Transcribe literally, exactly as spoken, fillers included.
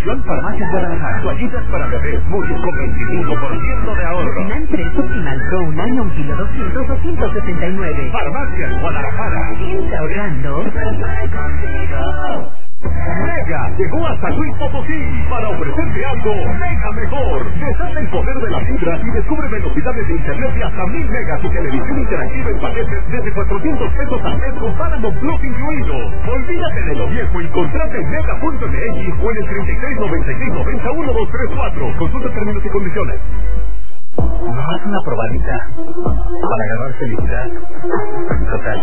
Nutrición Farmacias Guadalajara. Toallitas para bebés Mucho con veinticinco por ciento de ahorro. Final tres Optimal Pro un año, un kilo doscientos, doscientos setenta y nueve. Farmacias Guadalajara. Siempre ahorrando. Mega llegó a San Luis Potosí para ofrecerte algo mega mejor. Desata el poder de la fibra y descubre velocidades de internet de hasta mil megas y televisión interactiva en paquetes desde cuatrocientos pesos al mes con Paramount Plus incluido. Olvídate de lo viejo y contrata en mega punto m x o en el treinta y seis noventa y seis noventa uno dos tres cuatro. Consulta términos y condiciones. No, es una probadita para agarrar felicidad total.